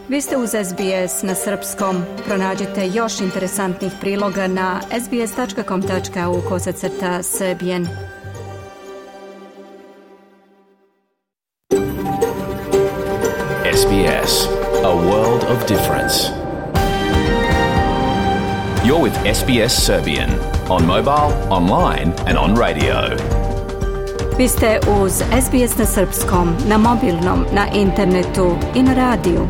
Vi ste uz SBS na srpskom. Pronađite još interesantnih priloga na sbs.com.au/srbijen. SBS, a world of difference. You're with SBS Serbian on mobile, online and on radio. Vi ste uz SBS na srpskom, na mobilnom, na internetu i na radiju.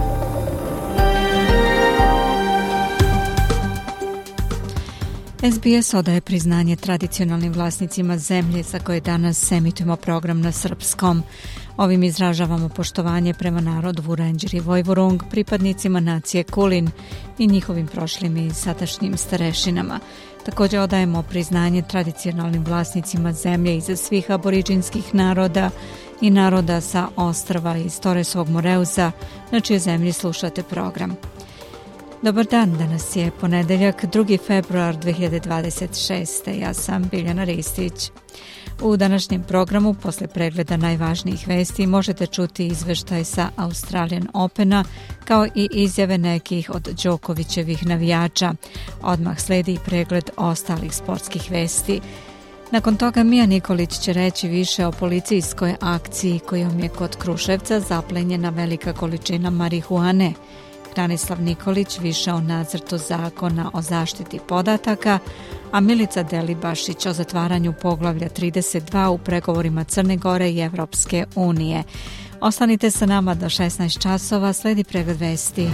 SBS odaje priznanje tradicionalnim vlasnicima zemlje za koje danas emitujemo program na srpskom. Ovim izražavamo poštovanje prema narodu Vurenđir i Vojvorung, pripadnicima nacije Kulin i njihovim prošlim i sadašnjim starešinama. Također odajemo priznanje tradicionalnim vlasnicima zemlje iza svih aboriđinskih naroda i naroda sa ostrva iz Toresovog Moreuza, na čije zemlji slušate program. Dobar dan, danas je ponedeljak, 2. februar 2026. Ja sam Biljana Ristić. U današnjem programu, posle pregleda najvažnijih vesti, možete čuti izveštaj sa Australian Opena, kao i izjave nekih od Đokovićevih navijača. Odmah sledi i pregled ostalih sportskih vesti. Nakon toga Mija Nikolić će reći više o policijskoj akciji kojom je kod Kruševca zaplenjena velika količina marihuane. Branislav Nikolić više o nacrtu zakona o zaštiti podataka, a Milica Delibašić o zatvaranju poglavlja 32 u pregovorima Crne Gore i Evropske unije. Ostanite sa nama do 16 časova, sledi pregled vesti.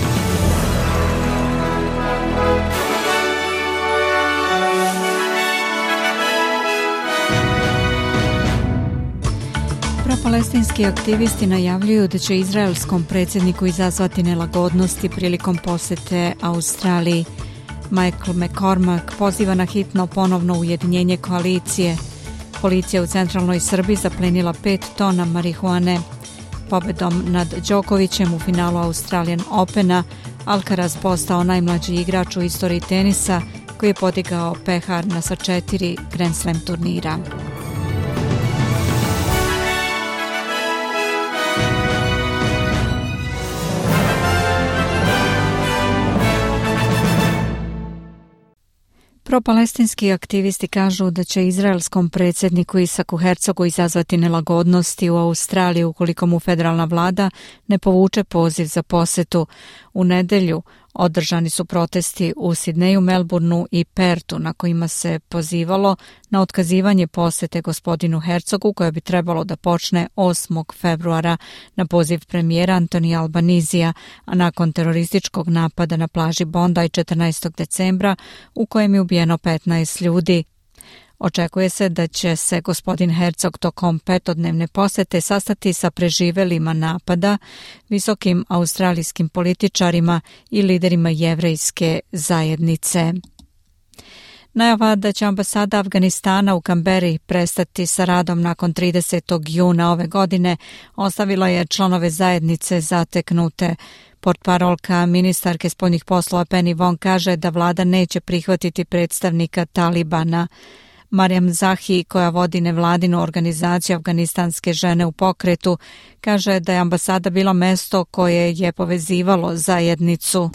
Palestinski aktivisti najavljuju da će izraelskom predsjedniku izazvati nelagodnosti prilikom posete Australiji. Michael McCormack poziva na hitno ponovno ujedinjenje koalicije. Policija u centralnoj Srbiji zaplenila 5 tona marihuane. Pobedom nad Đokovićem u finalu Australian Opena, Alcaraz postao najmlađi igrač u istoriji tenisa koji je podigao pehar na sva 4 Grand Slam turnira. Propalestinski aktivisti kažu da će izraelskom predsjedniku Isaku Hercogu izazvati nelagodnosti u Australiji ukoliko mu federalna vlada ne povuče poziv za posetu. U nedelju održani su protesti u Sidneju, Melbourneu i Pertu na kojima se pozivalo na otkazivanje posete gospodinu Hercogu koja bi trebalo da počne 8. februara na poziv premijera Antonija Albanizija, a nakon terorističkog napada na plaži Bondi 14. decembra u kojem je ubijeno 15 ljudi. Očekuje se da će se gospodin Hercog tokom 5-dnevne posete sastati sa preživelima napada, visokim australijskim političarima i liderima jevrejske zajednice. Najava da će ambasada Afganistana u Kamberi prestati sa radom nakon 30. juna ove godine ostavila je članove zajednice zateknute. Portparolka ministarke spoljnih poslova Penny Wong kaže da vlada neće prihvatiti predstavnika Talibana. Marijam Zahi, koja vodi nevladinu organizaciju Afganistanske žene u pokretu, kaže da je ambasada bilo mesto koje je povezivalo zajednicu.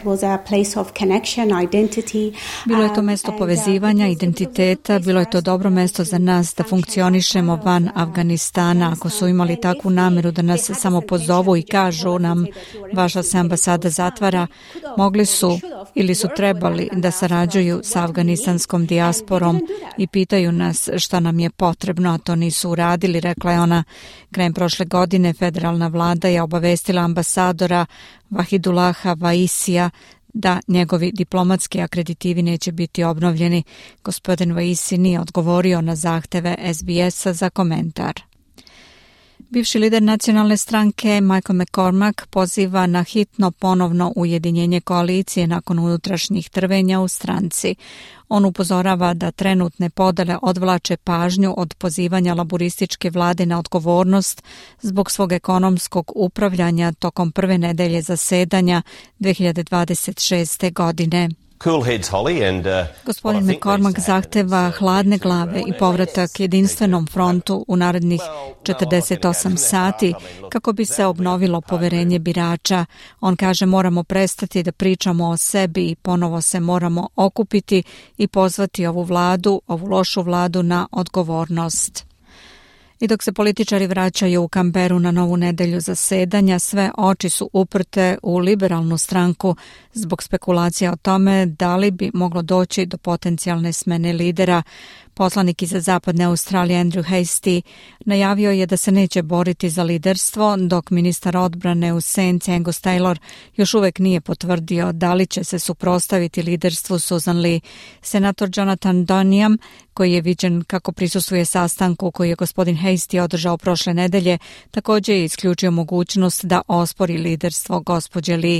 Bilo je to mesto povezivanja, identiteta, bilo je to dobro mesto za nas da funkcionišemo van Afganistana. Ako su imali takvu namjeru da nas samo pozovu i kažu nam vaša se ambasada zatvara, mogli su ili su trebali da sarađuju sa afganistanskom dijasporom i pitaju nas šta nam je potrebno, a to nisu uradili, rekla je ona. Krajem prošle godine federalna vlada je obavestila ambasadora Vahidullaha Vaisija da njegovi diplomatski akreditivi neće biti obnovljeni. Gospodin Vaisi nije odgovorio na zahteve SBS-a za komentar. Bivši lider nacionalne stranke Michael McCormack poziva na hitno ponovno ujedinjenje koalicije nakon unutrašnjih trvenja u stranci. On upozorava da trenutne podele odvlače pažnju od pozivanja laburističke vlade na odgovornost zbog svog ekonomskog upravljanja tokom prve nedelje zasedanja 2026. godine. Gospodin McCormack zahteva hladne glave i povratak jedinstvenom frontu u narednih 48 sati kako bi se obnovilo poverenje birača. On kaže moramo prestati da pričamo o sebi i ponovo se moramo okupiti i pozvati ovu lošu vladu na odgovornost. I dok se političari vraćaju u Canberru na novu nedelju zasedanja, sve oči su uprte u liberalnu stranku zbog spekulacija o tome da li bi moglo doći do potencijalne smene lidera. Poslanik iz zapadne Australije Andrew Hastie najavio je da se neće boriti za liderstvo, dok ministar odbrane u senci Angus Taylor još uvek nije potvrdio da li će se suprotstaviti liderstvu Susan Lee. Senator Jonathan Doniam, koji je viđen kako prisustvuje sastanku koji je gospodin Hastie održao prošle nedelje, također je isključio mogućnost da ospori liderstvo gospođe Lee.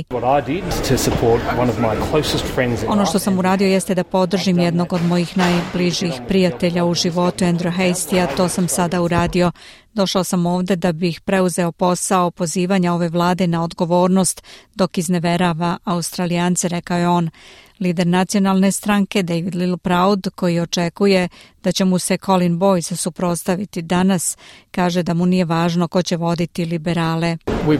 Ono što sam uradio jeste da podržim jednog od mojih najbližih prijatelja u životu, Andrew Hastie, to sam sada uradio. Došao sam ovde da bih preuzeo posao pozivanja ove vlade na odgovornost dok izneverava Australijance, rekao je on. Lider nacionalne stranke David Littleproud, koji očekuje da će mu se Colin Boyce suprotstaviti danas, kaže da mu nije važno ko će voditi liberale.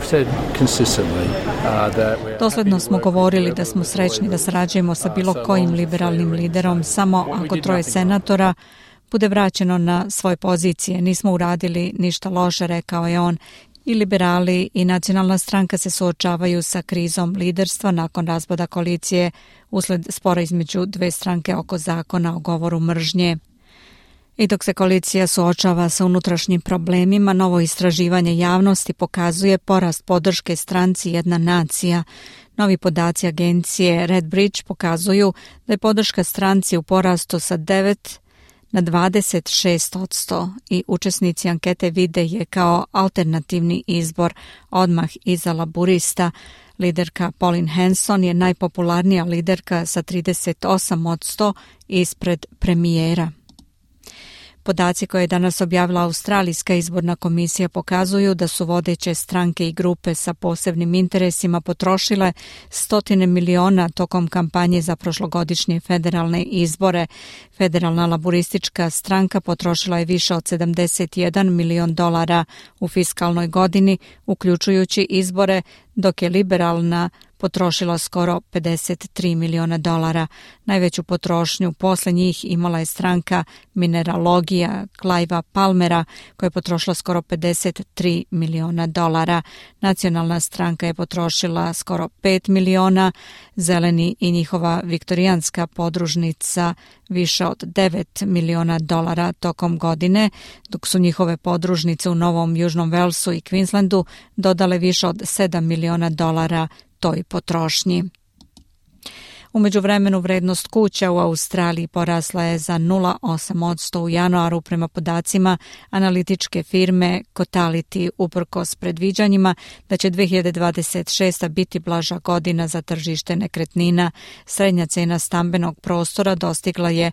Dosledno smo govorili da smo srećni da sarađujemo sa bilo kojim liberalnim liderom, samo ako 3 senatora bude vraćeno na svoje pozicije. Nismo uradili ništa loše, rekao je on. I liberali i nacionalna stranka se suočavaju sa krizom liderstva nakon razpada koalicije usled spora između 2 stranke oko zakona o govoru mržnje. I dok se koalicija suočava sa unutrašnjim problemima, novo istraživanje javnosti pokazuje porast podrške stranci Jedna nacija. Novi podaci agencije Redbridge pokazuju da je podrška stranci u porastu sa 9 na 26% i učesnici ankete vide je kao alternativni izbor odmah iza laburista. Liderka Pauline Hanson je najpopularnija liderka sa 38% ispred premijera. Podaci koje je danas objavila Australijska izborna komisija pokazuju da su vodeće stranke i grupe sa posebnim interesima potrošile 100 miliona tokom kampanje za prošlogodišnje federalne izbore. Federalna laburistička stranka potrošila je više od $71 milion u fiskalnoj godini, uključujući izbore, dok je liberalna potrošila skoro $53 miliona. Najveću potrošnju posle njih imala je stranka Mineralogija Clivea Palmera, koja je potrošila skoro $53 miliona. Nacionalna stranka je potrošila skoro $5 miliona, Zeleni i njihova viktorijanska podružnica više od $9 miliona tokom godine, dok su njihove podružnice u Novom Južnom Velsu i Queenslandu dodale više od $7 miliona toj potrošnji. U međuvremenu vrednost kuća u Australiji porasla je za 0,8% u januaru prema podacima analitičke firme Cotality, uprkos predviđanjima da će 2026. biti blaža godina za tržište nekretnina. Srednja cena stambenog prostora dostigla je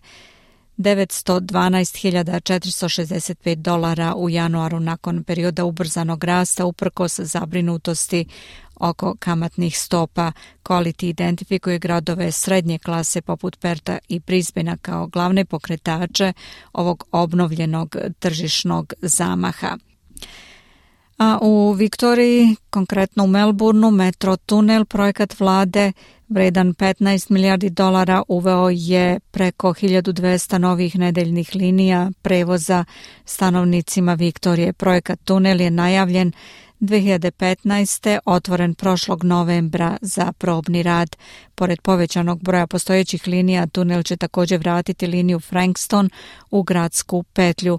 $912.465 u januaru nakon perioda ubrzanog rasta uprkos zabrinutosti oko kamatnih stopa. Quality identifikuje gradove srednje klase poput Perta i Brisbanea kao glavne pokretače ovog obnovljenog tržišnog zamaha. A u Viktoriji, konkretno u Melbourneu, metro tunel, projekat vlade vredan $15 milijardi, uveo je preko 1200 novih nedeljnih linija prevoza stanovnicima Viktorije. Projekat tunel je najavljen 2015. otvoren prošlog novembra za probni rad. Pored povećanog broja postojećih linija, tunel će također vratiti liniju Frankston u gradsku petlju.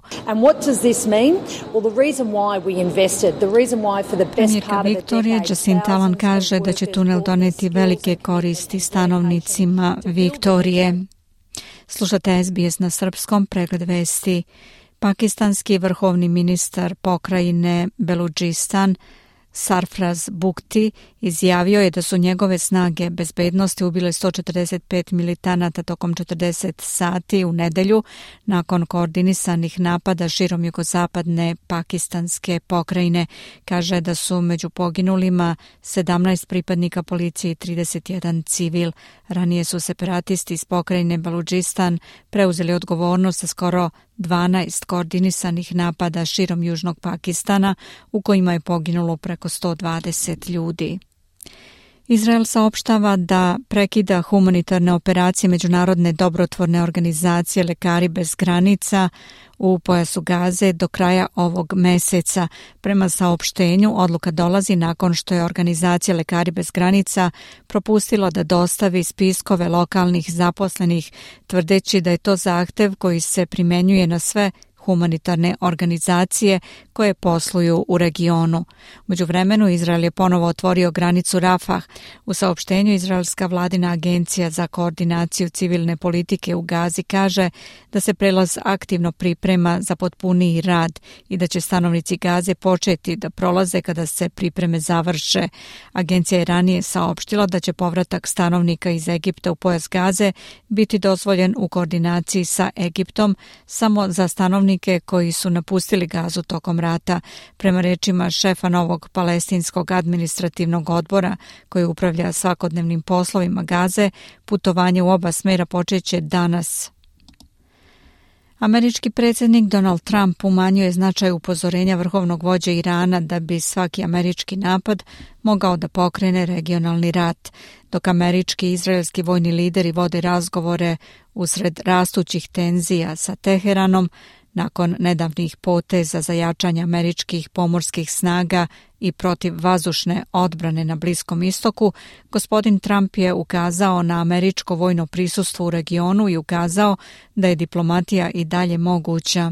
Premijerka Viktorije Jacinta Allan kaže da će tunel doneti velike koristi stanovnicima Viktorije. Slušate SBS na srpskom, pregled vesti. Pakistanski vrhovni ministar pokrajine Beludžistan Sarfraz Bukti izjavio je da su njegove snage bezbednosti ubile 145 militanata tokom 40 sati u nedelju nakon koordinisanih napada širom jugozapadne pakistanske pokrajine. Kaže da su među poginulima 17 pripadnika policije i 31 civil. Ranije su separatisti iz pokrajine Baludžistan preuzeli odgovornost za skoro 12 koordinisanih napada širom južnog Pakistana u kojima je poginulo preko 120 ljudi. Izrael saopštava da prekida humanitarne operacije Međunarodne dobrotvorne organizacije Lekari bez granica u pojasu Gaze do kraja ovog meseca. Prema saopštenju, odluka dolazi nakon što je organizacija Lekari bez granica propustila da dostavi spiskove lokalnih zaposlenih, tvrdeći da je to zahtev koji se primenjuje na sve humanitarne organizacije koje posluju u regionu. U međuvremenu Izrael je ponovo otvorio granicu Rafah. U saopštenju izraelska vladina agencija za koordinaciju civilne politike u Gazi kaže da se prelaz aktivno priprema za potpuniji rad i da će stanovnici Gaze početi da prolaze kada se pripreme završe. Agencija je ranije saopštila da će povratak stanovnika iz Egipta u pojas Gaze biti dozvoljen u koordinaciji sa Egiptom samo za stanovnike koji su napustili Gazu tokom rata. Prema rečima šefa novog palestinskog administrativnog odbora koji upravlja svakodnevnim poslovima Gaze, putovanje u oba smjera počeće danas. Američki predsjednik Donald Trump umanjuje značaj upozorenja vrhovnog vođe Irana da bi svaki američki napad mogao da pokrene regionalni rat. Dok američki i izraelski vojni lideri vode razgovore usred rastućih tenzija sa Teheranom, nakon nedavnih poteza za jačanje američkih pomorskih snaga i protiv vazdušne odbrane na Bliskom istoku, gospodin Trump je ukazao na američko vojno prisustvo u regionu i ukazao da je diplomatija i dalje moguća.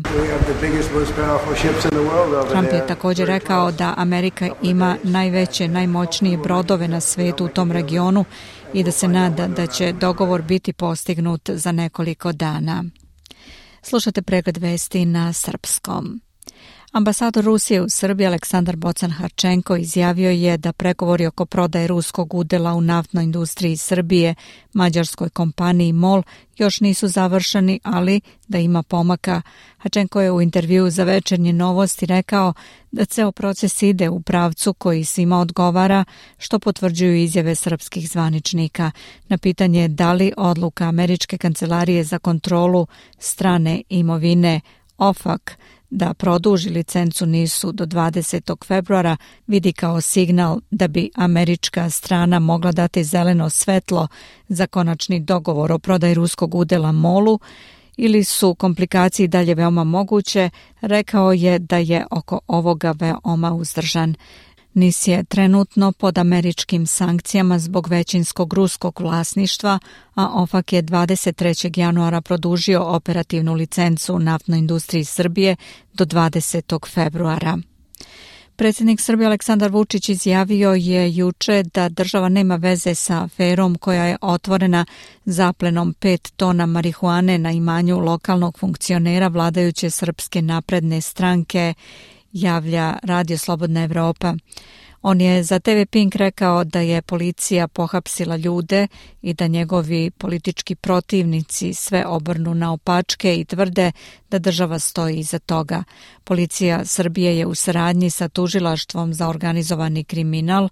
Trump je također rekao da Amerika ima najveće, najmoćnije brodove na svetu u tom regionu i da se nada da će dogovor biti postignut za nekoliko dana. Slušate pregled vesti na srpskom. Ambasador Rusije u Srbiji Aleksandar Bocan-Harčenko izjavio je da pregovori oko prodaje ruskog udjela u naftnoj industriji Srbije mađarskoj kompaniji MOL još nisu završeni, ali da ima pomaka. Harčenko je u intervjuu za Večernje novosti rekao da ceo proces ide u pravcu koji svima odgovara, što potvrđuju izjave srpskih zvaničnika. Na pitanje da li odluka Američke kancelarije za kontrolu strane imovine OFAC da produži licencu NIS-u do 20. februara vidi kao signal da bi američka strana mogla dati zeleno svetlo za konačni dogovor o prodaji ruskog udjela MOL-u ili su komplikacije dalje veoma moguće, rekao je da je oko ovoga veoma uzdržan. NIS je trenutno pod američkim sankcijama zbog većinskog ruskog vlasništva, a OFAC je 23. januara produžio operativnu licencu naftnoj industriji Srbije do 20. februara. Predsjednik Srbije Aleksandar Vučić izjavio je juče da država nema veze sa aferom koja je otvorena zaplenom 5 tona marihuane na imanju lokalnog funkcionera vladajuće Srpske napredne stranke, javlja Radio Slobodna Evropa. On je za TV Pink rekao da je policija pohapsila ljude i da njegovi politički protivnici sve obrnu naopačke i tvrde da država stoji iza toga. Policija Srbije je u saradnji sa Tužilaštvom za organizovani kriminal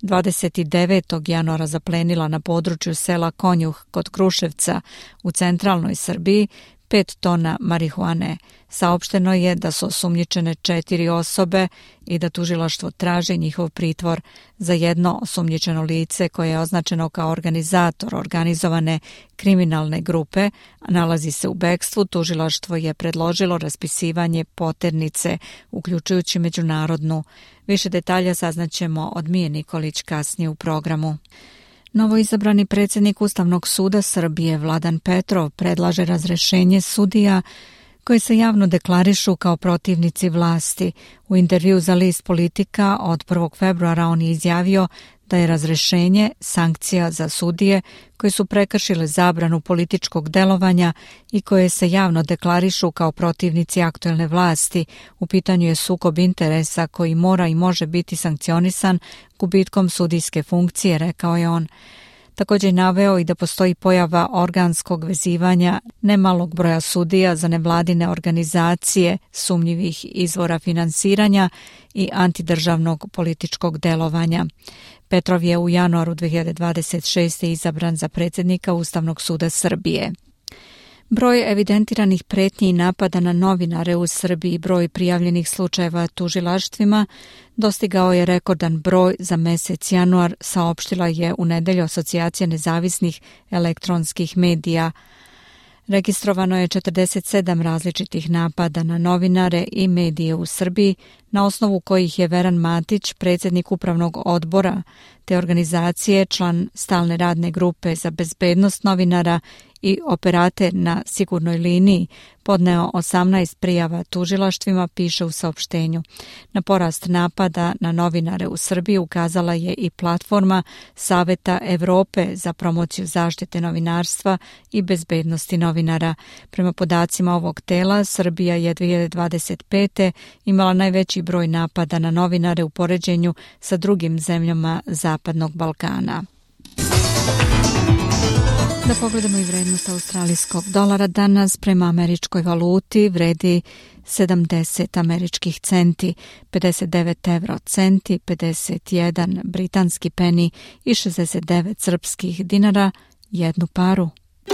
29. januara zaplenila na području sela Konjuh kod Kruševca u centralnoj Srbiji 5 tona marihuane. Saopšteno je da su osumnjičene 4 osobe i da tužilaštvo traži njihov pritvor. Za jedno osumnjičeno lice koje je označeno kao organizator organizovane kriminalne grupe, a nalazi se u bekstvu, tužilaštvo je predložilo raspisivanje poternice, uključujući međunarodnu. Više detalja saznaćemo od Mije Nikolić kasnije u programu. Novoizabrani predsjednik Ustavnog suda Srbije Vladan Petrov predlaže razrešenje sudija koji se javno deklarišu kao protivnici vlasti. U intervju za list Politika od 1. februara on je izjavio da je razrešenje sankcija za sudije koji su prekršile zabranu političkog delovanja i koje se javno deklarišu kao protivnici aktuelne vlasti. U pitanju je sukob interesa koji mora i može biti sankcionisan gubitkom sudijske funkcije, rekao je on. Također je naveo i da postoji pojava organskog vezivanja nemalog broja sudija za nevladine organizacije, sumnjivih izvora finansiranja i antidržavnog političkog delovanja. Petrov je u januaru 2026. izabran za predsjednika Ustavnog suda Srbije. Broj evidentiranih pretnji i napada na novinare u Srbiji i broj prijavljenih slučajeva tužilaštvima dostigao je rekordan broj za mesec januar, saopštila je u nedelju Asocijacija nezavisnih elektronskih medija. Registrovano je 47 različitih napada na novinare i medije u Srbiji, na osnovu kojih je Veran Matić, predsjednik upravnog odbora te organizacije, član stalne radne grupe za bezbednost novinara i operater na sigurnoj liniji, podneo 18 prijava tužilaštvima, piše u saopštenju. Na porast napada na novinare u Srbiji ukazala je i platforma Saveta Evrope za promociju zaštite novinarstva i bezbednosti novinara. Prema podacima ovog tela, Srbija je 2025. imala najveći broj napada na novinare u poređenju sa drugim zemljama Zapadnog Balkana. Da pogledamo i vrednost australijskog dolara danas prema američkoj valuti vredi 70 američkih centi, 59 euro centi, 51 britanski peni i 69 srpskih dinara, jednu paru.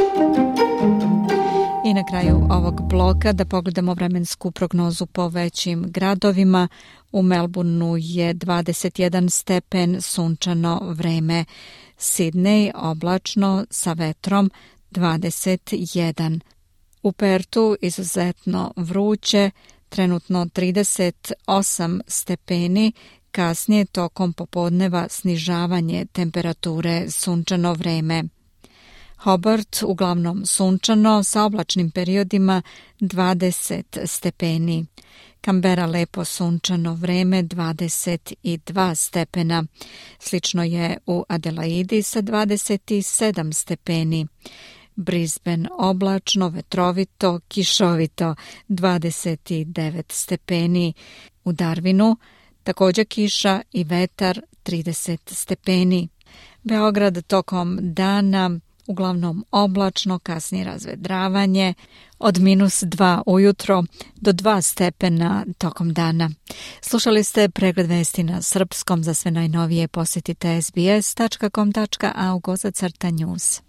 I na kraju ovog bloka da pogledamo vremensku prognozu po većim gradovima. U Melbourneu je 21 stepen, sunčano vreme. Sidney oblačno sa vetrom 21. U Pertu izuzetno vruće, trenutno 38 stepeni, kasnije tokom popodneva snižavanje temperature, sunčano vreme. Hobart uglavnom sunčano sa oblačnim periodima 20 stepeni. Canberra lepo sunčano vreme 22 stepena. Slično je u Adelaidi sa 27 stepeni. Brisbane oblačno, vetrovito, kišovito 29 stepeni. U Darwinu također kiša i vetar 30 stepeni. Beograd tokom dana uglavnom oblačno, kasnije razvedravanje od -2 ujutro do 2 stepena tokom dana. Slušali ste pregled vesti na srpskom. Za sve najnovije posjetite sbs.com.au/news.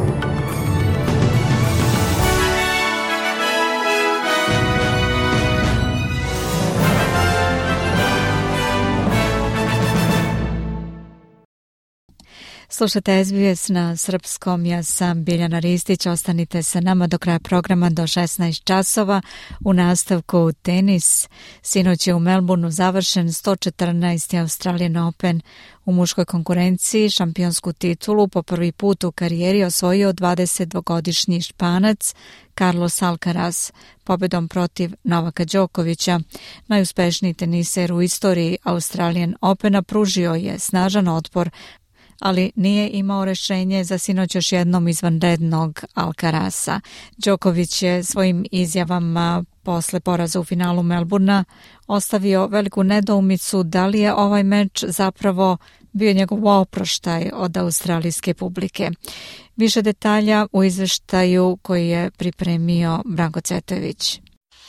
Slušate SBS na srpskom, ja sam Biljana Ristić, ostanite sa nama do kraja programa do 16 časova. U nastavku tenis. Sinoć je u Melbourneu završen 114. Australian Open. U muškoj konkurenciji šampionsku titulu po prvi put u karijeri osvojio 22-godišnji Španac Carlos Alcaraz pobjedom protiv Novaka Đokovića. Najuspešniji teniser u istoriji Australian Opena pružio je snažan otpor, ali nije imao rješenje za sinoć još jednom izvanrednog Alcaraza. Đoković je svojim izjavama posle poraza u finalu Melbournea ostavio veliku nedoumicu da li je ovaj meč zapravo bio njegov oproštaj od australijske publike. Više detalja u izveštaju koji je pripremio Branko Cvetojević.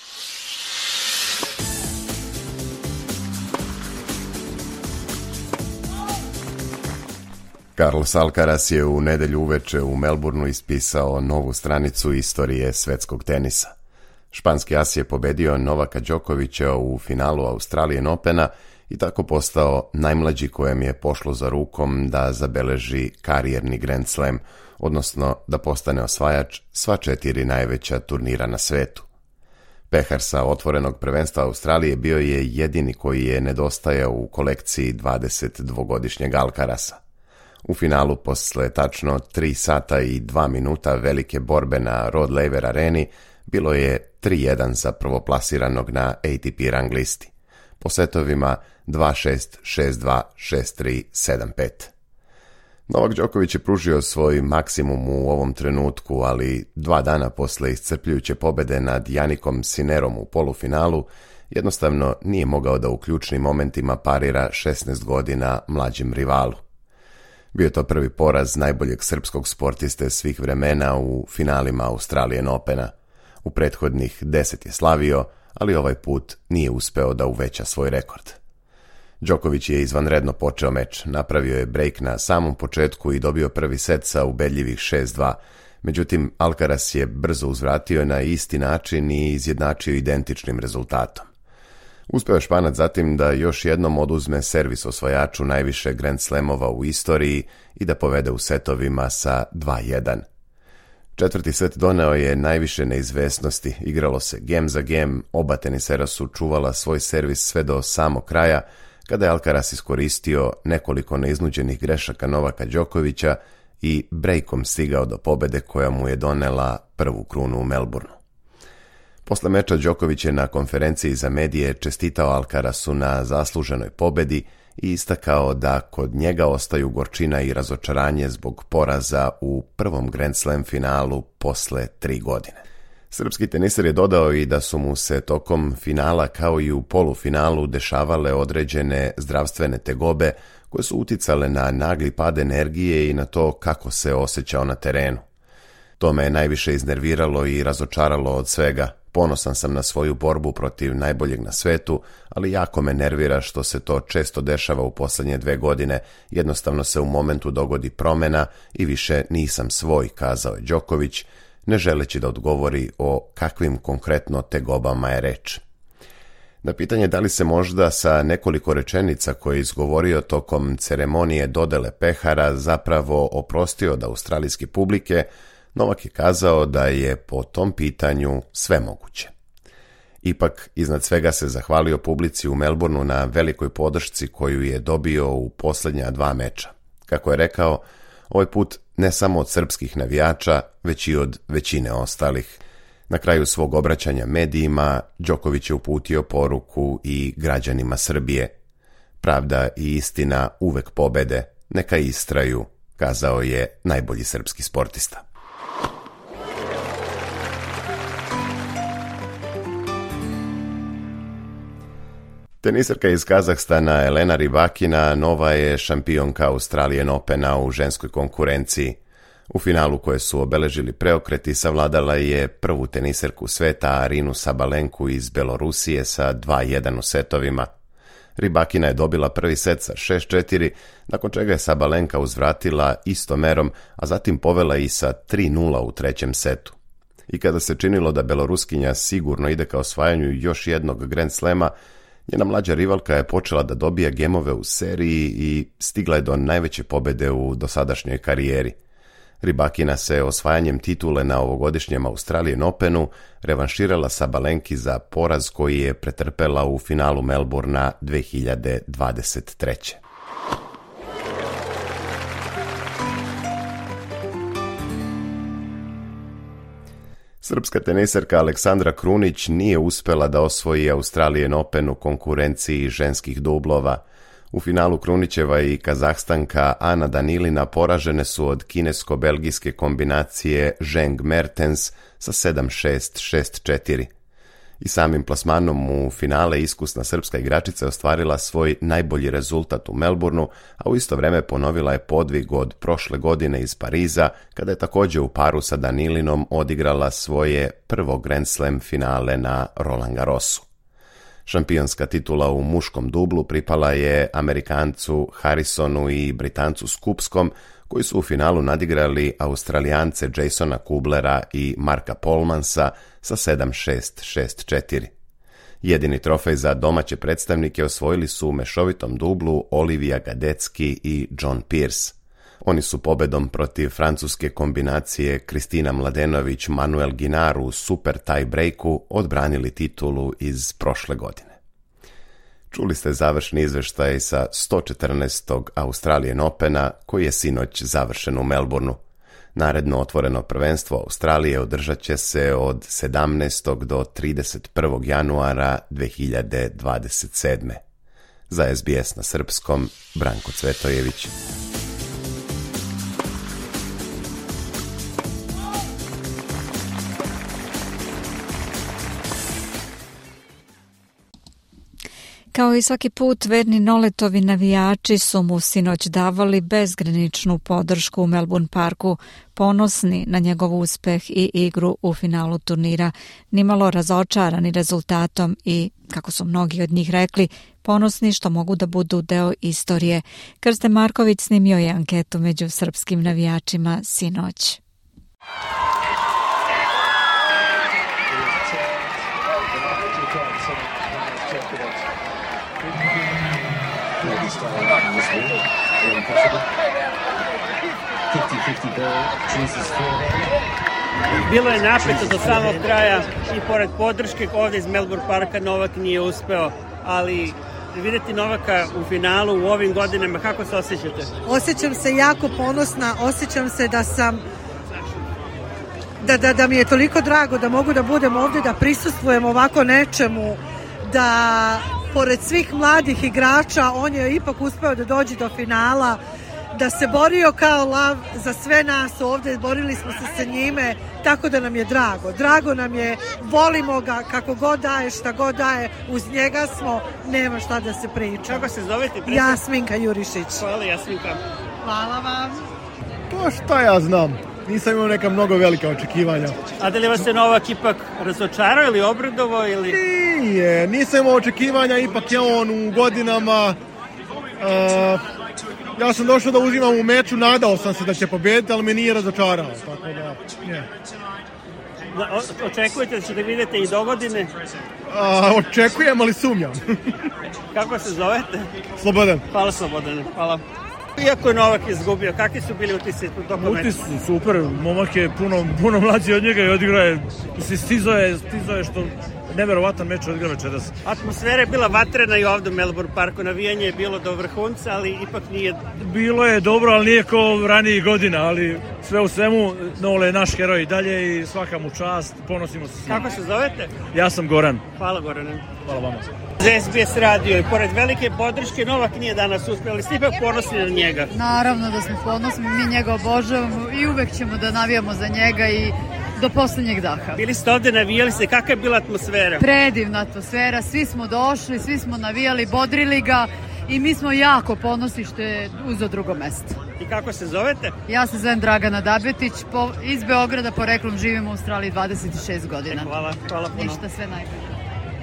Carlos Alcaraz je u nedjelju uveče u Melbourneu ispisao novu stranicu istorije svetskog tenisa. Španski as je pobedio Novaka Đokovića u finalu Australian Opena i tako postao najmlađi kojem je pošlo za rukom da zabeleži karijerni Grand Slam, odnosno da postane osvajač sva 4 najveća turnira na svetu. Pehar sa otvorenog prvenstva Australije bio je jedini koji je nedostajao u kolekciji 22-godišnjeg Alcaraza. U finalu posle tačno 3 sata i 2 minuta velike borbe na Rod Laver areni bilo je 3-1 za prvoplasiranog na ATP rang listi, po setovima 2-6, 6-2, 6-3, 7-5. Novak Đoković je pružio svoj maksimum u ovom trenutku, ali 2 dana posle iscrpljujuće pobede nad Janikom Sinnerom u polufinalu, jednostavno nije mogao da u ključnim momentima parira 16 godina mlađim rivalu. Bio je to prvi poraz najboljeg srpskog sportiste svih vremena u finalima Australian Opena. U prethodnih 10 je slavio, ali ovaj put nije uspeo da uveća svoj rekord. Đoković je izvanredno počeo meč, napravio je brejk na samom početku i dobio prvi set sa ubedljivih 6-2, međutim Alcaraz je brzo uzvratio na isti način i izjednačio identičnim rezultatom. Uspeo je Španac zatim da još jednom oduzme servis osvajaču najviše Grand Slamova u istoriji i da povede u setovima sa 2-1. Četvrti set doneo je najviše neizvesnosti, igralo se gem za gem, oba tenisera su čuvala svoj servis sve do samog kraja, kada je Alcaraz iskoristio nekoliko neiznuđenih grešaka Novaka Đokovića i brejkom stigao do pobede koja mu je donela prvu krunu u Melbourneu. Posle meča Đoković je na konferenciji za medije čestitao Alcarazu na zasluženoj pobedi i istakao da kod njega ostaju gorčina i razočaranje zbog poraza u prvom Grand Slam finalu posle 3 godine. Srpski teniser je dodao i da su mu se tokom finala kao i u polufinalu dešavale određene zdravstvene tegobe koje su uticale na nagli pad energije i na to kako se osjećao na terenu. To me je najviše iznerviralo i razočaralo od svega. Ponosan sam na svoju borbu protiv najboljeg na svetu, ali jako me nervira što se to često dešava u posljednje 2 godine. Jednostavno se u momentu dogodi promjena i više nisam svoj, kazao je Đoković, ne želeći da odgovori o kakvim konkretno tegobama je reč. Na pitanje da li se možda sa nekoliko rečenica koje je izgovorio tokom ceremonije dodele pehara zapravo oprostio od australijske publike, Novak je kazao da je po tom pitanju sve moguće. Ipak, iznad svega se zahvalio publici u Melbourneu na velikoj podršci koju je dobio u posljednja 2 meča. Kako je rekao, ovaj put ne samo od srpskih navijača, već i od većine ostalih. Na kraju svog obraćanja medijima, Đoković je uputio poruku i građanima Srbije. Pravda i istina uvek pobede, neka istraju, kazao je najbolji srpski sportista. Teniserka iz Kazahstana Elena Rybakina nova je šampionka Australian Opena u ženskoj konkurenciji. U finalu koje su obeležili preokreti savladala je prvu teniserku sveta Arinu Sabalenku iz Belorusije sa 2-1 u setovima. Rybakina je dobila prvi set sa 6-4, nakon čega je Sabalenka uzvratila istomerom, a zatim povela i sa 3-0 u trećem setu. I kada se činilo da Beloruskinja sigurno ide ka osvajanju još jednog Grand Slema, njena mlađa rivalka je počela da dobija gemove u seriji i stigla je do najveće pobede u dosadašnjoj karijeri. Rybakina se osvajanjem titule na ovogodišnjem Australian Openu revanširala Sabalenki za poraz koji je pretrpela u finalu Melbournea 2023. Srpska teniserka Aleksandra Krunić nije uspela da osvoji Australian Open u konkurenciji ženskih dublova. U finalu Krunićeva i Kazahstanka Ana Danilina poražene su od kinesko-belgijske kombinacije Zheng Mertens sa 7-6, 6-4. I samim plasmanom u finale iskusna srpska igračica je ostvarila svoj najbolji rezultat u Melbourneu, a u isto vreme ponovila je podvig od prošle godine iz Pariza, kada je također u paru sa Danilinom odigrala svoje prvo Grand Slam finale na Roland Garrosu. Šampionska titula u muškom dublu pripala je Amerikancu Harrisonu i Britancu Skupskom, koji su u finalu nadigrali Australijance Jasona Kublera i Marka Polmansa sa 7-6, 6-4. Jedini trofej za domaće predstavnike osvojili su u mešovitom dublu Olivia Gadecki i John Pearce. Oni su pobedom protiv francuske kombinacije Kristina Mladenović-Manuel Guinar u super tie breaku odbranili titulu iz prošle godine. Čuli ste završni izveštaj sa 114. Australian Opena koji je sinoć završen u Melbourneu. Naredno otvoreno prvenstvo Australije održat će se od 17. do 31. januara 2027. Za SBS na srpskom, Branko Cvetojević. Kao i svaki put, verni Noletovi navijači su mu sinoć davali bezgraničnu podršku u Melbourne Parku, ponosni na njegov uspeh i igru u finalu turnira, nimalo razočarani rezultatom i, kako su mnogi od njih rekli, ponosni što mogu da budu deo istorije. Krste Marković snimio je anketu među srpskim navijačima sinoć. Bilo je napeto do samog kraja i pored podrške ovdje iz Melbourne Parka Novak nije uspeo, ali vidjeti Novaka u finalu u ovim godinama, kako se osjećate? Osjećam se jako ponosna, osjećam se da sam da mi je toliko drago da mogu da budem ovdje, da prisustvujem ovako nečemu, da pored svih mladih igrača on je ipak uspeo da dođe do finala, da se borio kao lav za sve nas ovdje, borili smo se sa njime, tako da nam je drago. Drago nam je, volimo ga, kako god daje, šta god daje, uz njega smo, nema šta da se priča. Kako se zovete? Jasminka Jurišić. Hvala Jasminka. Hvala vam. To šta ja znam, nisam imao neka mnogo velika očekivanja. A da li vas se Novak ipak razočarao ili obradovao? Ili... Nije, nisam imao očekivanja, ipak je on u godinama... Ja sam došao da uzimam u meču, nadao sam se da će pobediti, ali me nije razočarao, tako da, nije. Očekujete da ćete vidjeti i do godine? Očekujem, ali sumnjam. Kako se zovete? Slobodan. Hvala Slobodane, hvala. Iako je Novak izgubio, kakvi su bili utisci tokom meča? Utisci, super, momak je puno mlađi od njega i odigrao je, stizo je što neverovatan meč odigrao večeras. Atmosfera je bila vatrena i ovdje u Melbourne Parku, navijanje je bilo do vrhunca, ali ipak nije... Bilo je dobro, ali nije kao ranijih godina, ali sve u svemu, Nole je naš heroj dalje i svaka mu čast, ponosimo se s njim. Kako se zovete? Ja sam Goran. Hvala Gorane. Hvala vama. Za SBS radio i pored velike podrške Novak nije danas uspio, ali ste ipak ponosni na njega. Naravno da smo ponosni, mi njega obožavamo i uvek ćemo da navijamo za njega i do posljednjeg daha. Bili ste ovdje, navijali ste, kakva je bila atmosfera? Predivna atmosfera, svi smo došli, svi smo navijali, bodrili ga i mi smo jako ponosni što je uzeo drugo mesto. I kako se zovete? Ja se zovem Dragana Dabetić, iz Beograda, poreklom živim u Australiji 26 godina. Hvala puno. Ništa, sve najbolje.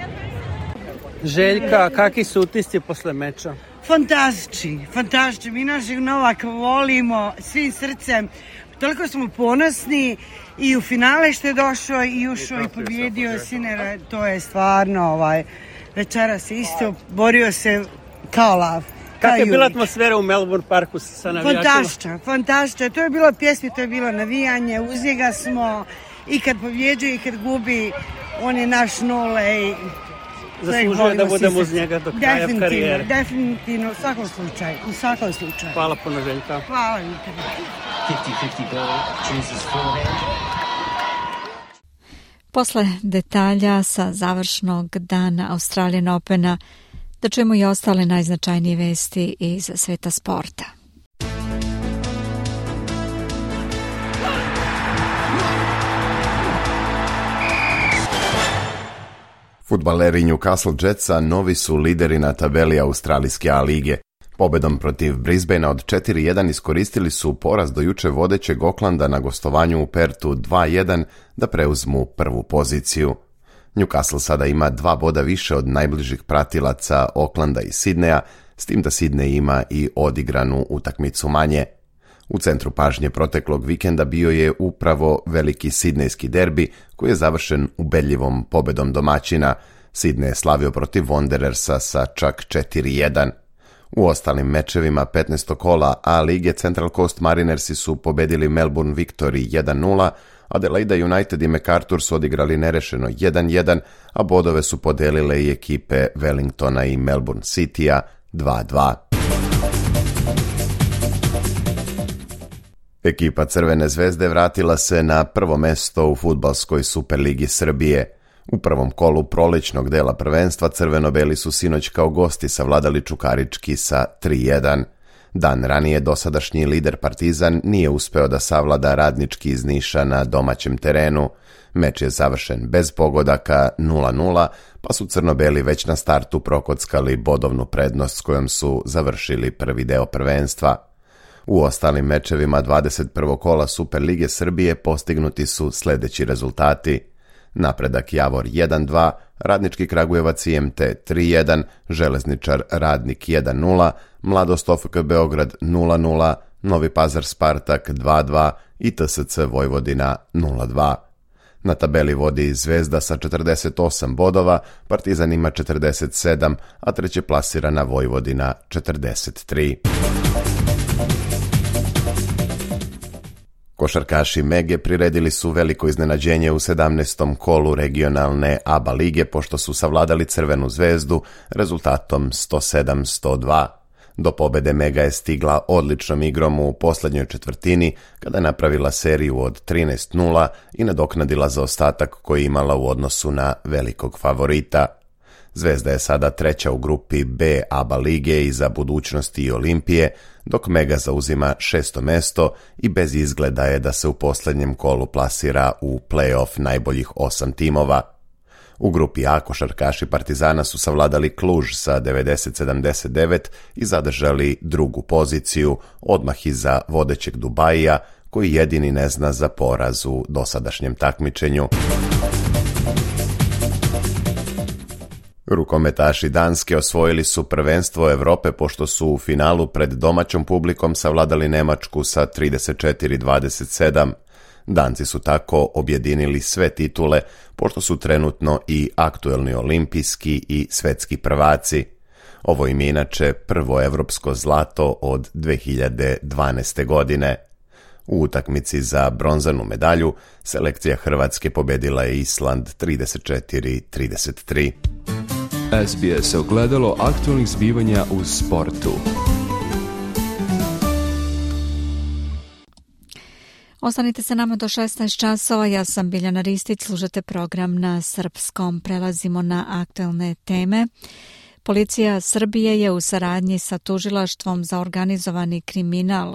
Željka, kakvi su utisci posle meča? Fantastični. Mi našeg Novaka volimo svim srcem. Toliko smo ponosni i u finale što je došao i ušao i pobjedio Sinera. To je stvarno večeras isto borio se kao lav. Kakva je bila atmosfera u Melbourne Parku sa navijačima? Fantastična. To je bilo pjesmi, to je bilo navijanje. Uz njega smo i kad pobjeđuje i kad gubi. On je naš Nole i zaslužuje da budemo uz njega do kraja karijere. Definitivno, u svakom slučaju. Hvala puno, Željka. Hvala vam. 50-50 ball, chooses forehand. Posle detalja sa završnog dana Australian Opena, da čujemo i ostale najznačajnije vesti iz sveta sporta. Fudbaleri Newcastle Jetsa novi su lideri na tabeli australijske A lige. Pobedom protiv Brisbanea od 4-1 iskoristili su poraz do juče vodećeg Aucklanda na gostovanju u Pertu 2-1 da preuzmu prvu poziciju. Newcastle sada ima 2 boda više od najbližih pratilaca Aucklanda i Sidneja, s tim da Sidney ima i odigranu utakmicu manje. U centru pažnje proteklog vikenda bio je upravo veliki sidnejski derbi koji je završen ubedljivom pobedom domaćina. Sidney je slavio protiv Wanderersa sa čak 4-1. U ostalim mečevima 15. kola A lige Central Coast Marinersi su pobedili Melbourne Victory 1-0, Adelaide United i MacArthur su odigrali nerešeno 1-1, a bodove su podelile i ekipe Wellingtona i Melbourne Citya 2-2. Ekipa Crvene zvezde vratila se na prvo mesto u fudbalskoj Superligi Srbije. U prvom kolu prolećnog dela prvenstva crveno-beli su sinoć kao gosti savladali Čukarički sa 3:1. Dan ranije dosadašnji lider Partizan nije uspeo da savlada Radnički iz Niša na domaćem terenu. Meč je završen bez pogodaka 0:0, pa su crno-beli već na startu prokockali bodovnu prednost s kojom su završili prvi deo prvenstva. U ostalim mečevima 21. kola Superlige Srbije postignuti su sljedeći rezultati: Napredak Javor 1:2, Radnički Kragujevac IMT 3:1, Železničar Radnik 1:0, Mladost OFK Beograd 0:0, Novi Pazar Spartak 2:2 i TSC Vojvodina 0:2. Na tabeli vodi Zvezda sa 48 bodova, Partizan ima 47, a treće plasirana Vojvodina 43. Košarkaši Mege priredili su veliko iznenađenje u 17. kolu regionalne ABA lige pošto su savladali Crvenu zvezdu rezultatom 107-102. Do pobede Mega je stigla odličnom igrom u posljednjoj četvrtini kada je napravila seriju od 13:0 i nadoknadila zaostatak koji je imala u odnosu na velikog favorita. Zvezda je sada treća u grupi B ABA lige iza Budućnosti i Olimpije, dok Mega zauzima 6. mesto i bez izgleda je da se u posljednjem kolu plasira u play-off najboljih 8 timova. U grupi A košarkaši Partizana su savladali Kluž sa 90-79 i zadržali drugu poziciju, odmah iza vodećeg Dubajija, koji jedini ne zna za poraz u dosadašnjem takmičenju. Rukometaši Danske osvojili su prvenstvo Evrope pošto su u finalu pred domaćom publikom savladali Nemačku sa 34-27. Danci su tako objedinili sve titule, pošto su trenutno i aktuelni olimpijski i svetski prvaci. Ovo im je inače prvo evropsko zlato od 2012. godine. U utakmici za bronzanu medalju selekcija Hrvatske pobedila je Island 34-33. SBS ogledalo aktualnih zbivanja u sportu. Ostanite sa nama do 16 časova. Ja sam Biljana Ristić, slušate program na srpskom. Prelazimo na aktualne teme. Policija Srbije je u saradnji sa Tužilaštvom za organizovani kriminal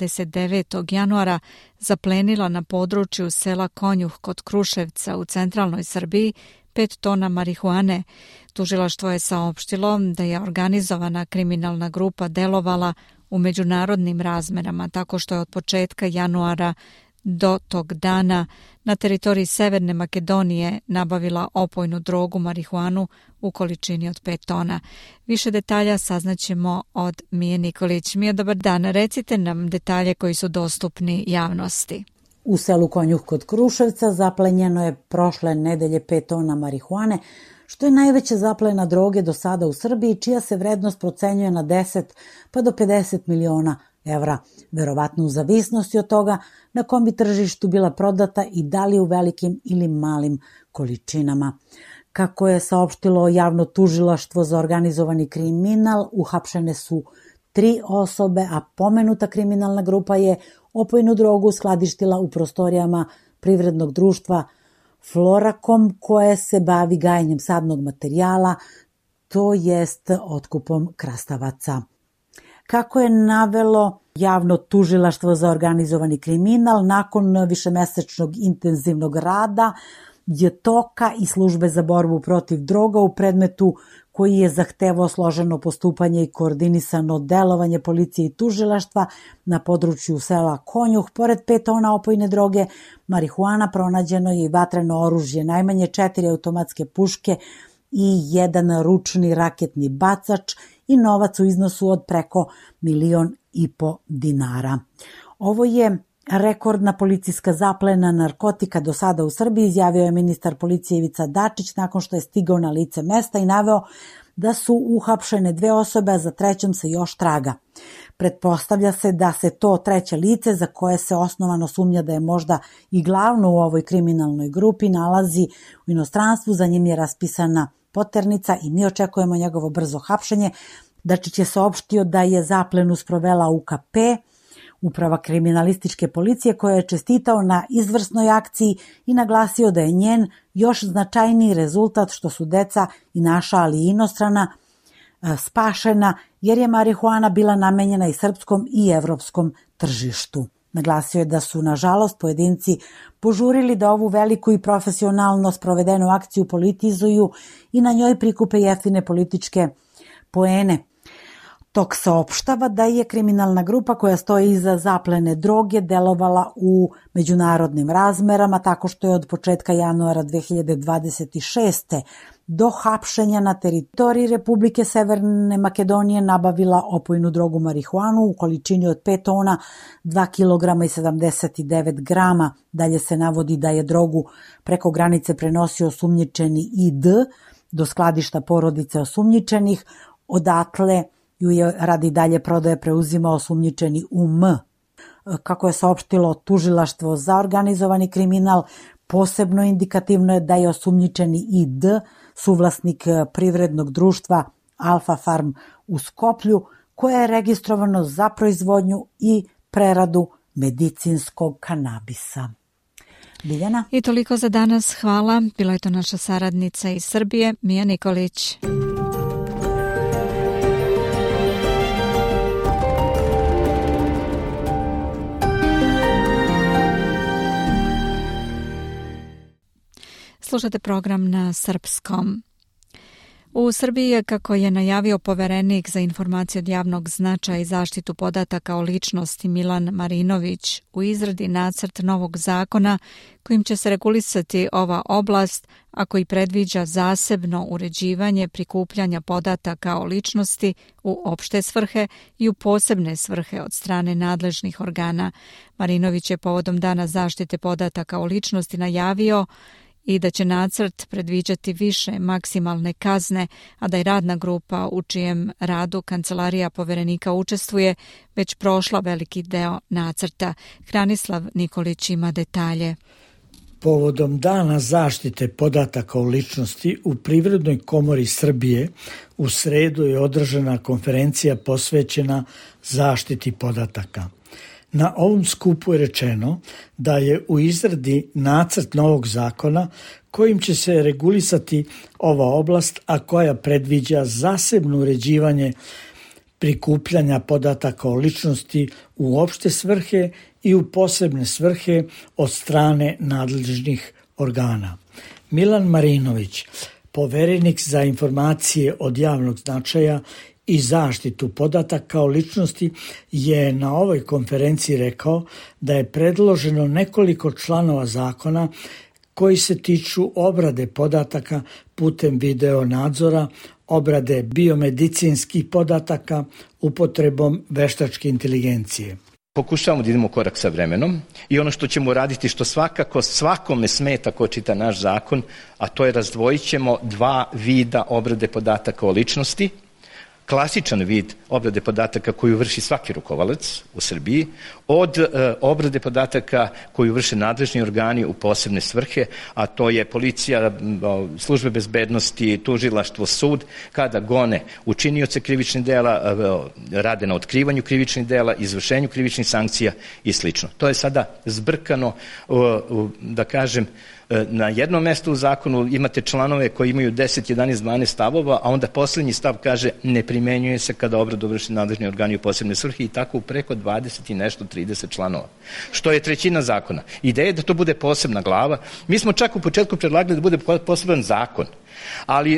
29. januara zaplenila na području sela Konjuh kod Kruševca u centralnoj Srbiji 5 tona marihuane. Tužilaštvo je saopštilo da je organizovana kriminalna grupa delovala u međunarodnim razmerama tako što je od početka januara do tog dana na teritoriji Severne Makedonije nabavila opojnu drogu marihuanu u količini od 5 tona. Više detalja saznaćemo od Mije Nikolić. Mija, dobar dan. Recite nam detalje koji su dostupni javnosti. U selu Konjuh kod Kruševca zaplenjeno je prošle nedelje 5 tona marihuane, što je najveća zaplena droge do sada u Srbiji, čija se vrednost procenjuje na 10 pa do 50 miliona evra, verovatno u zavisnosti od toga na kom bi tržištu bila prodata i da li u velikim ili malim količinama. Kako je saopštilo javno tužilaštvo za organizovani kriminal, uhapšene su 3 osobe, a pomenuta kriminalna grupa je opojnu drogu skladištila u prostorijama privrednog društva Florakom, koje se bavi gajenjem sadnog materijala, to jest otkupom krastavaca. Kako je navelo javno tužilaštvo za organizovani kriminal, nakon višemesečnog intenzivnog rada JTOK-a i službe za borbu protiv droga u predmetu koji je zahtevao složeno postupanje i koordinisano delovanje policije i tužilaštva na području sela Konjuh, pored 5 tona opojne droge, marihuana, pronađeno je i vatreno oružje, najmanje 4 automatske puške i 1 ručni raketni bacač i novac u iznosu od preko 1,5 miliona dinara. Ovo je rekordna policijska zaplena narkotika do sada u Srbiji, izjavio je ministar policije Ivica Dačić nakon što je stigao na lice mesta i naveo da su uhapšene 2 osobe, a za trećom se još traga. Pretpostavlja se da se to treće lice, za koje se osnovano sumnja da je možda i glavno u ovoj kriminalnoj grupi, nalazi u inostranstvu, za njim je raspisana poternica i mi očekujemo njegovo brzo hapšenje. Dačić je saopštio da je zaplenu sprovela UKP Uprava kriminalističke policije koja je čestitao na izvrsnoj akciji i naglasio da je njen još značajniji rezultat što su deca i naša, ali i inostrana, spašena jer je marihuana bila namenjena i srpskom i evropskom tržištu. Naglasio je da su, nažalost, pojedinci požurili da ovu veliku i profesionalno sprovedenu akciju politizuju i na njoj prikupe jeftine političke poene. Tok saopštava da je kriminalna grupa koja stoji iza zaplene droge delovala u međunarodnim razmerama tako što je od početka januara 2026. do hapšenja na teritoriji Republike Severne Makedonije nabavila opojnu drogu marihuanu u količini od 5 tona, 2 kg i 79 grama. Dalje se navodi da je drogu preko granice prenosio osumnjičeni ID do skladišta porodice osumnjičenih, odatle ju je radi dalje prodaje preuzimao osumnjičeni UM. Kako je saopštilo tužilaštvo za organizovani kriminal, posebno indikativno je da je osumnjičeni ID suvlasnik privrednog društva Alfa Farm u Skoplju, koje je registrovano za proizvodnju i preradu medicinskog kanabisa. Biljana? I toliko za danas. Hvala. Bila je to naša saradnica iz Srbije, Mija Nikolić. Slušate program na srpskom. U Srbiji je, kako je najavio poverenik za informacije od javnog značaja i zaštitu podataka o ličnosti Milan Marinović, u izradi nacrt novog zakona kojim će se regulisati ova oblast, a koji predviđa zasebno uređivanje prikupljanja podataka o ličnosti u opšte svrhe i u posebne svrhe od strane nadležnih organa. Marinović je povodom Dana zaštite podataka o ličnosti najavio i da će nacrt predviđati više maksimalne kazne, a da je radna grupa u čijem radu Kancelarija poverenika učestvuje već prošla veliki deo nacrta. Hranislav Nikolić ima detalje. Povodom Dana zaštite podataka o ličnosti u Privrednoj komori Srbije u sredu je održana konferencija posvećena zaštiti podataka. Na ovom skupu je rečeno da je u izradi nacrt novog zakona kojim će se regulisati ova oblast, a koja predviđa zasebno uređivanje prikupljanja podataka o ličnosti u opšte svrhe i u posebne svrhe od strane nadležnih organa. Milan Marinović, poverenik za informacije od javnog značaja i zaštitu podataka o ličnosti, je na ovoj konferenciji rekao da je predloženo nekoliko članova zakona koji se tiču obrade podataka putem video nadzora, obrade biomedicinskih podataka upotrebom veštačke inteligencije. Pokušavamo da idemo korak sa vremenom i ono što ćemo raditi, što svakako svakome smeta ko čita naš zakon, a to je razdvojit ćemo dva vida obrade podataka o ličnosti. Klasičan vid obrade podataka koju vrši svaki rukovalac u Srbiji, od obrade podataka koju vrše nadležni organi u posebne svrhe, a to je policija, službe bezbednosti, tužilaštvo, sud, kada gone učinioce krivičnih dela, rade na otkrivanju krivičnih dela, izvršenju krivičnih sankcija i sl. To je sada zbrkano, da kažem, na jednom mestu u zakonu imate članove koji imaju 10, 11, 12 stavova, a onda poslednji stav kaže ne primenjuje se kada obradu vrši nadležni organi u posebne svrhe i tako preko 20 i nešto 30 članova. Što je trećina zakona. Ideja je da to bude posebna glava. Mi smo čak u početku predlagali da bude poseban zakon, ali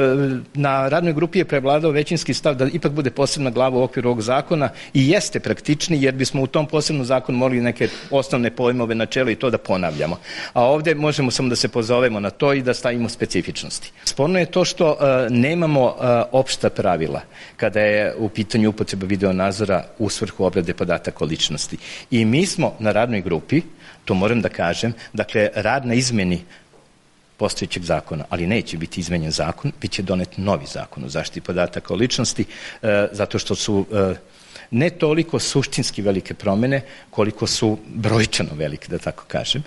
na radnoj grupi je prevladao većinski stav da ipak bude posebna glava u okviru ovog zakona i jeste praktični, jer bismo u tom posebnom zakonu morali neke osnovne pojmove, načela i to da ponavljamo. A ovde možemo samo da se pozovemo na to i da stavimo specifičnosti. Sporno je to što nemamo opšta pravila kada je u pitanju upotreba videonadzora u svrhu obrade podataka o ličnosti. I mi smo na radnoj grupi, to moram da kažem, dakle rad na izmeni postojećeg zakona, ali neće biti izmenjen zakon, bit će donet novi zakon o zaštiti podataka o ličnosti, zato što su ne toliko suštinski velike promene, koliko su brojčano velike, da tako kažem.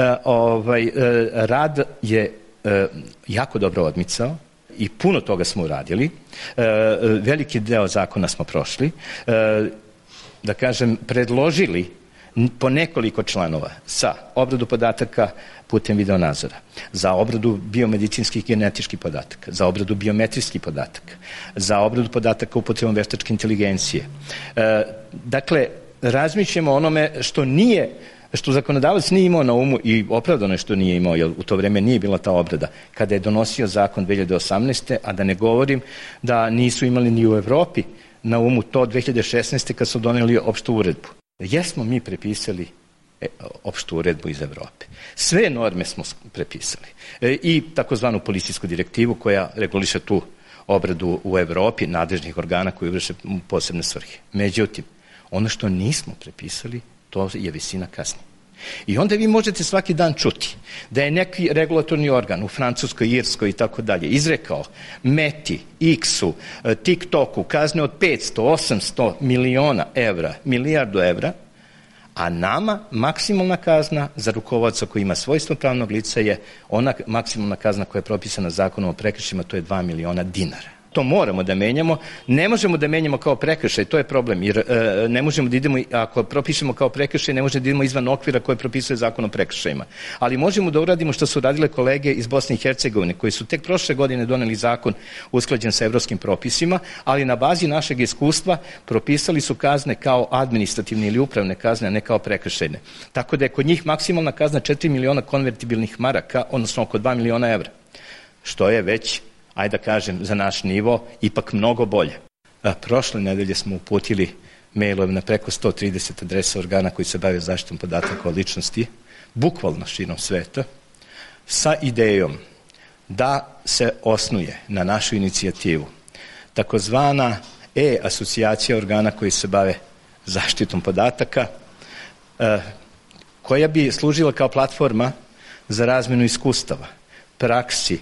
Rad je jako dobro odmicao i puno toga smo uradili. Veliki deo zakona smo prošli. da kažem, predložili po nekoliko članova za obradu podataka putem videonadzora, za obradu biomedicinskih i genetičkih podataka, za obradu biometrijskih podataka, za obradu podataka upotrebom veštačke inteligencije. Dakle, razmišljamo o onome što zakonodavac nije imao na umu i opravdano je što nije imao, jer u to vreme nije bila ta obrada, kada je donosio zakon 2018. A da ne govorim da nisu imali ni u Evropi na umu to 2016. kad su doneli opštu uredbu. Jesmo mi prepisali opštu uredbu iz Evrope. Sve norme smo prepisali. I takozvanu policijsku direktivu koja reguliše tu obradu u Evropi nadležnih organa koji vrše posebne svrhe. Međutim, ono što nismo prepisali, to je visina kazni. I onda vi možete svaki dan čuti da je neki regulatorni organ u Francuskoj, Irskoj i tako dalje izrekao Meti, X-u, TikToku kazne od 500, 800 miliona evra, milijardu evra, a nama maksimalna kazna za rukovodca koji ima svojstvo pravnog lica je ona maksimalna kazna koja je propisana zakonom o prekršajima, to je 2 miliona dinara. To moramo da menjamo, ne možemo da menjamo kao prekršaj, to je problem, jer ne možemo da idemo, ako propišemo kao prekršaj, ne možemo da idemo izvan okvira koje propisuje zakon o prekršajima. Ali možemo da uradimo što su radile kolege iz Bosne i Hercegovine, koji su tek prošle godine doneli zakon usklađen sa evropskim propisima, ali na bazi našeg iskustva propisali su kazne kao administrativne ili upravne kazne, a ne kao prekršajne. Tako da je kod njih maksimalna kazna 4 miliona konvertibilnih maraka, odnosno oko 2 miliona evra, što je već, ajde da kažem, za naš nivo, ipak mnogo bolje. Prošle nedelje smo uputili mailove na preko 130 adresa organa koji se bave zaštitom podataka o ličnosti, bukvalno širom sveta, sa idejom da se osnuje na našu inicijativu takozvana asocijacija organa koji se bave zaštitom podataka, koja bi služila kao platforma za razmenu iskustava, praksi,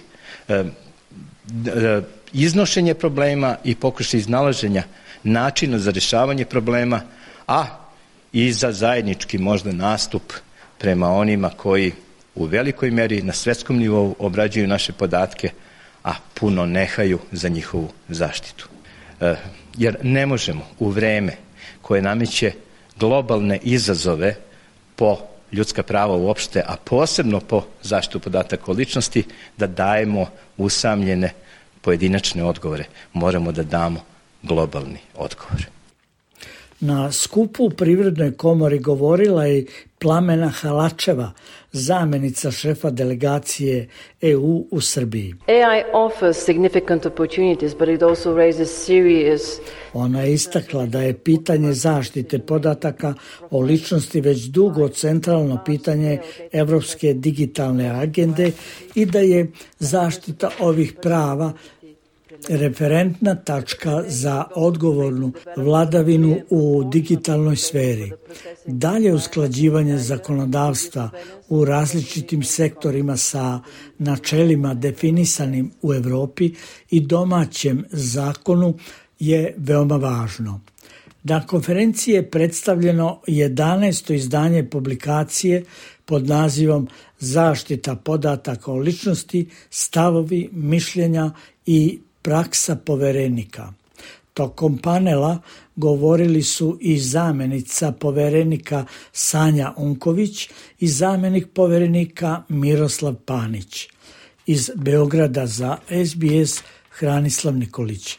iznošenje problema i pokušaj iznalaženja načina za rješavanje problema, a i za zajednički možda nastup prema onima koji u velikoj meri na svetskom nivou obrađuju naše podatke, a puno nehaju za njihovu zaštitu. Jer ne možemo u vreme koje nameće globalne izazove po ljudska prava uopšte, a posebno po zaštitu podataka o ličnosti, da dajemo usamljene pojedinačne odgovore. Moramo da damo globalni odgovor. Na skupu u Privrednoj komori govorila je Plamena Halačeva, zamjenica šefa delegacije EU u Srbiji. AI offers significant opportunities, but it also raises serious... Ona je istakla da je pitanje zaštite podataka o ličnosti već dugo centralno pitanje Evropske digitalne agende i da je zaštita ovih prava referentna tačka za odgovornu vladavinu u digitalnoj sferi. Dalje usklađivanje zakonodavstva u različitim sektorima sa načelima definisanim u Evropi i domaćem zakonu je veoma važno. Na konferenciji je predstavljeno 11. izdanje publikacije pod nazivom Zaštita podataka o ličnosti, stavovi, mišljenja i praksa poverenika. Tokom panela govorili su i zamjenica poverenika Sanja Unković i zamjenik poverenika Miroslav Panić. Iz Beograda za SBS Hranislav Nikolić.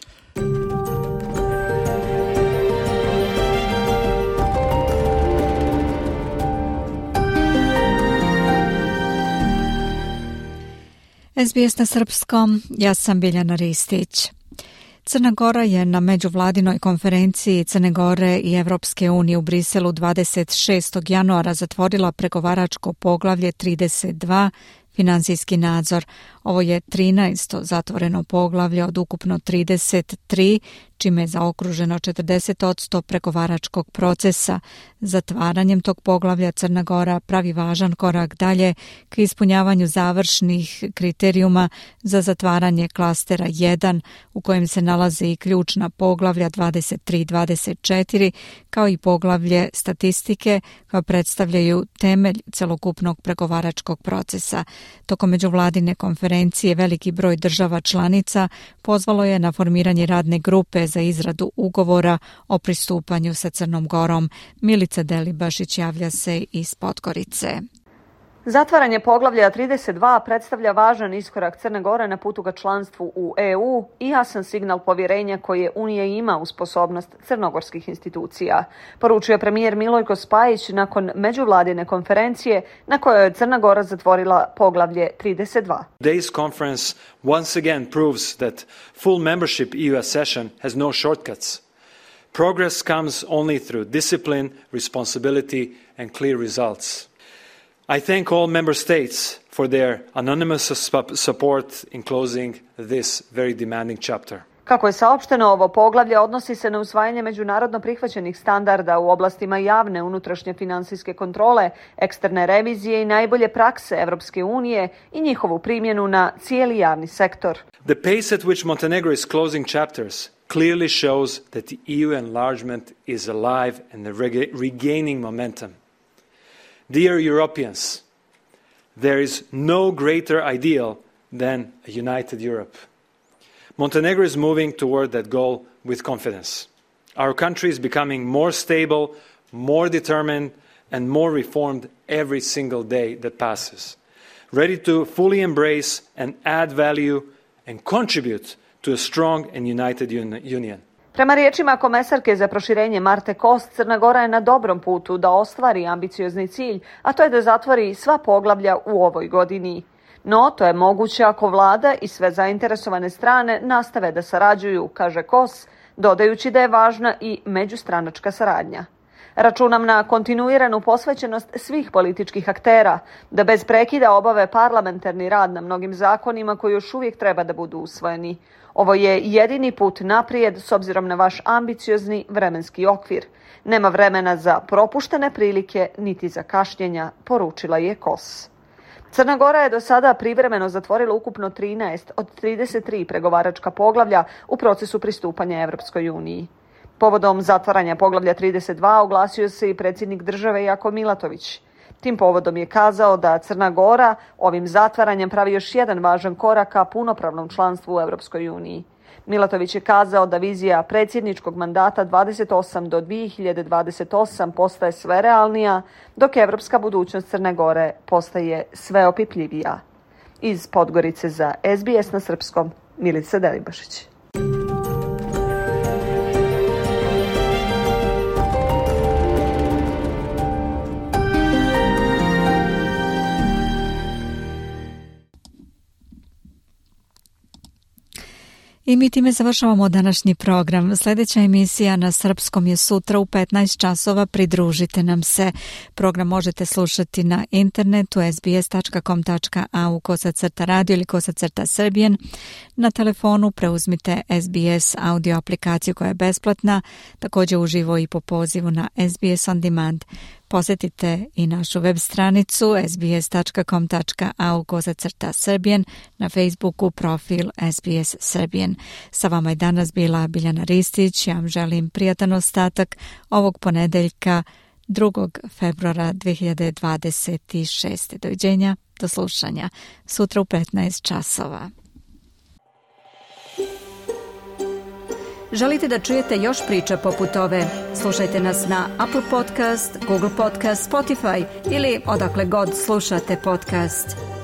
SBS na srpskom, ja sam Biljana Ristić. Crna Gora je na međuvladinoj konferenciji Crne Gore i Evropske unije u Briselu 26. januara zatvorila pregovaračko poglavlje 32 finansijski nadzor. Ovo je 13. zatvoreno poglavlje od ukupno 33, čime je zaokruženo 40% pregovaračkog procesa. Zatvaranjem tog poglavlja Crna Gora pravi važan korak dalje k ispunjavanju završnih kriterijuma za zatvaranje klastera 1, u kojem se nalaze i ključna poglavlja 23 i 24, kao i poglavlje statistike, koja predstavljaju temelj celokupnog pregovaračkog procesa. Tokom međuvladine konferencije konferencije veliki broj država članica pozvalo je na formiranje radne grupe za izradu ugovora o pristupanju sa Crnom Gorom. Milica Delibašić javlja se iz Podgorice. Zatvaranje poglavlja 32 predstavlja važan iskorak Crne Gore na putu ka članstvu u EU i jasan signal povjerenja koje Unija ima u sposobnost crnogorskih institucija, poručio premijer Milojko Spajić nakon međuvladine konferencije na kojoj je Crna Gora zatvorila poglavlje 32. Today's conference once again proves that full membership EU accession has no shortcuts. Progress comes only through discipline, responsibility and clear results. I thank all member states for their anonymous support in closing this very demanding chapter. Kako je saopšteno, ovo poglavlje odnosi se na usvajanje međunarodno prihvaćenih standarda u oblastima javne unutrašnje finansijske kontrole, eksterne revizije i najbolje prakse Evropske unije i njihovu primjenu na cijeli javni sektor. The pace at which Montenegro is closing chapters clearly shows that the EU enlargement is alive and regaining momentum. Dear Europeans, there is no greater ideal than a united Europe. Montenegro is moving toward that goal with confidence. Our country is becoming more stable, more determined, and more reformed every single day that passes, ready to fully embrace and add value and contribute to a strong and united union. Prema riječima komesarke za proširenje Marte Kost, Crna Gora je na dobrom putu da ostvari ambiciozni cilj, a to je da zatvori sva poglavlja u ovoj godini. No, to je moguće ako vlada i sve zainteresovane strane nastave da sarađuju, kaže Kos, dodajući da je važna i međustranačka saradnja. Računam na kontinuiranu posvećenost svih političkih aktera, da bez prekida obave parlamentarni rad na mnogim zakonima koji još uvijek treba da budu usvojeni. Ovo je jedini put naprijed s obzirom na vaš ambiciozni vremenski okvir. Nema vremena za propuštene prilike niti za kašnjenja, poručila je Kos. Crna Gora je do sada privremeno zatvorila ukupno 13 od 33 pregovaračka poglavlja u procesu pristupanja Evropskoj uniji. Povodom zatvaranja poglavlja 32 oglasio se i predsjednik države Jako Milatović. Tim povodom je kazao da Crna Gora ovim zatvaranjem pravi još jedan važan korak ka punopravnom članstvu u Evropskoj uniji. Milatović je kazao da vizija predsjedničkog mandata 28 do 2028 postaje sve realnija, dok evropska budućnost Crne Gore postaje sve opipljivija. Iz Podgorice za SBS na srpskom, Milica Delibašić. I mi time završavamo današnji program. Sljedeća emisija na srpskom je sutra u 15 časova. Pridružite nam se. Program možete slušati na internetu sbs.com.au/radio ili /Srbijen. Na telefonu preuzmite SBS audio aplikaciju koja je besplatna, također uživo i po pozivu na SBS On Demand. Posjetite i našu web stranicu sbs.com.au/Srbijen, na Facebooku profil SBS Srbijen. Sa vama je danas bila Biljana Ristić. Ja vam želim prijatan ostatak ovog ponedeljka 2. februara 2026. Doviđenja, do slušanja. Sutra u 15 časova. Želite da čujete još priča poput ove? Slušajte nas na Apple Podcast, Google Podcast, Spotify ili odakle god slušate podcast.